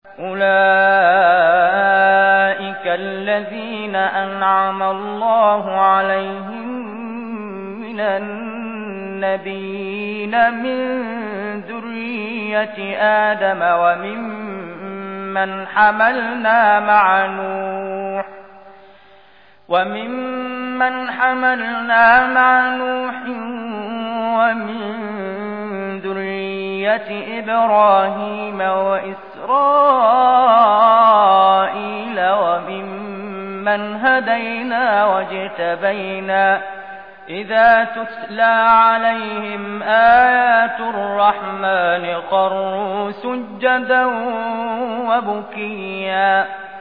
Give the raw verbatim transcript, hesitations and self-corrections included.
أولئك الذين أنعم الله عليهم من النبيين من ذرية آدم وممن حملنا مع نوح وممن حملنا مع نوح ومن ذرية إبراهيم وإسرائيل وممن هدينا واجتبينا إذا تتلى عليهم آيات الرحمن خروا سجدا وبكيا